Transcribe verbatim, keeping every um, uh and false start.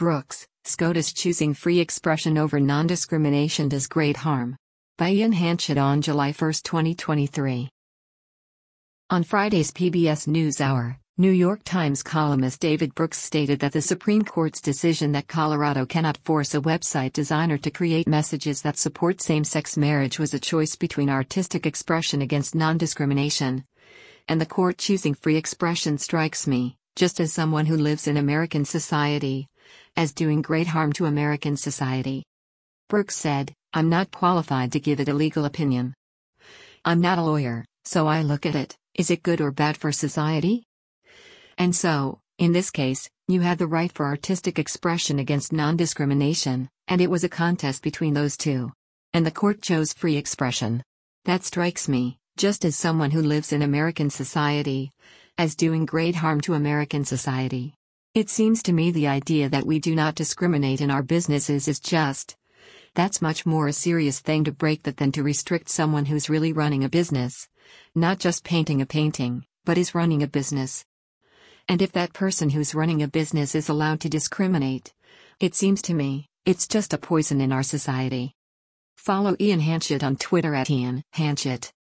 Brooks, SCOTUS choosing free expression over non-discrimination does great harm. By Ian Hanchett on July first, twenty twenty-three. On Friday's P B S NewsHour, New York Times columnist David Brooks stated that the Supreme Court's decision that Colorado cannot force a website designer to create messages that support same-sex marriage was a choice between artistic expression against non-discrimination and the court choosing free expression strikes me, just as someone who lives in American society, as doing great harm to American society. Brooks said, "I'm not qualified to give it a legal opinion. I'm not a lawyer, so I look at it, is it good or bad for society? And so, in this case, you had the right for artistic expression against non-discrimination, and it was a contest between those two. And the court chose free expression. That strikes me, just as someone who lives in American society, as doing great harm to American society. It seems to me the idea that we do not discriminate in our businesses is just. That's much more a serious thing to break that than to restrict someone who's really running a business. Not just painting a painting, but is running a business. And if that person who's running a business is allowed to discriminate, it seems to me, it's just a poison in our society." Follow Ian Hanchett on Twitter at Ian Hanchett.